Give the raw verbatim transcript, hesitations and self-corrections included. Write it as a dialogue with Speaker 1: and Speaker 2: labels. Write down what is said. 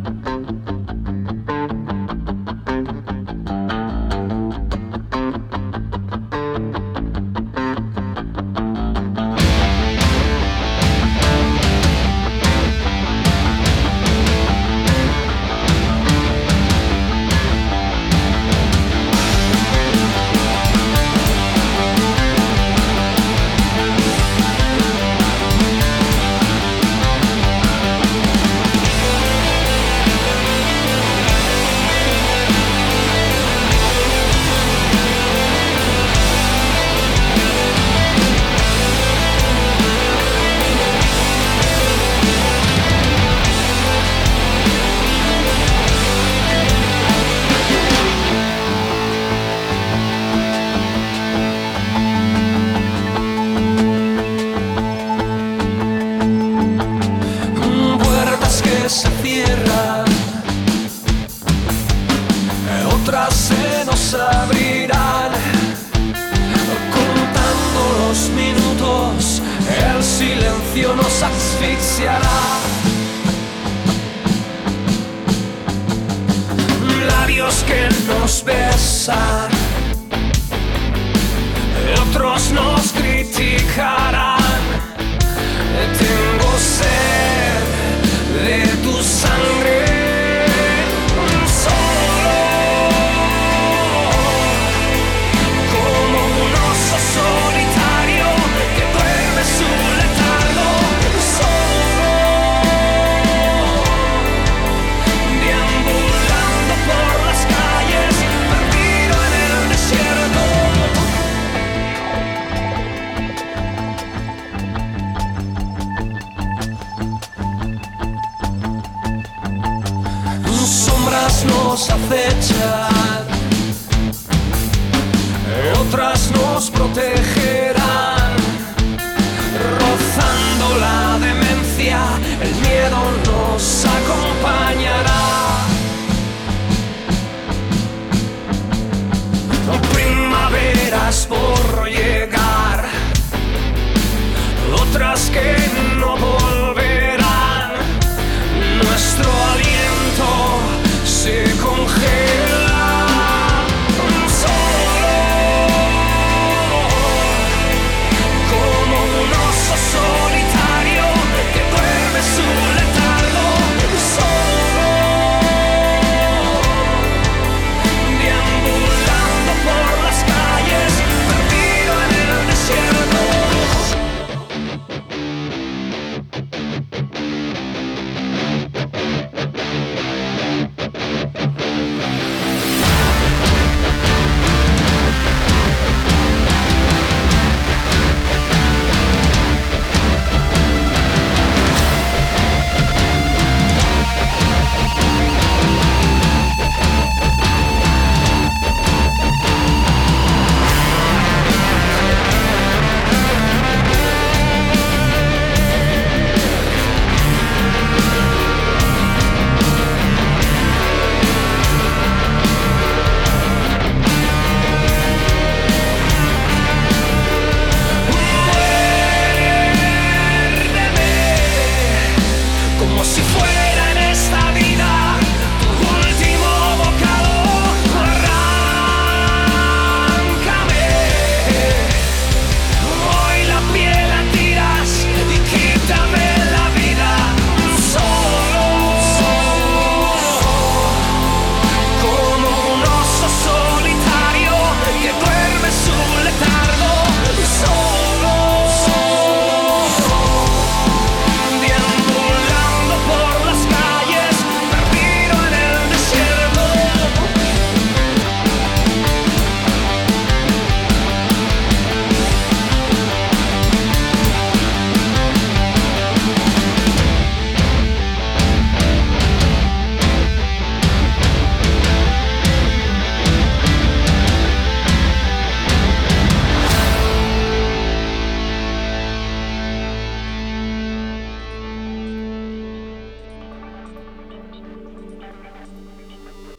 Speaker 1: Se cierran, otras se nos abrirán, contando los minutos, el silencio nos asfixiará. Labios que nos besan, otros nos criticarán. Tengo sed de tu sangre, solo como un oso solitario que duerme su letargo, solo deambulando por las calles, perdido en el desierto. Sombras nos acechan, otras nos protegen.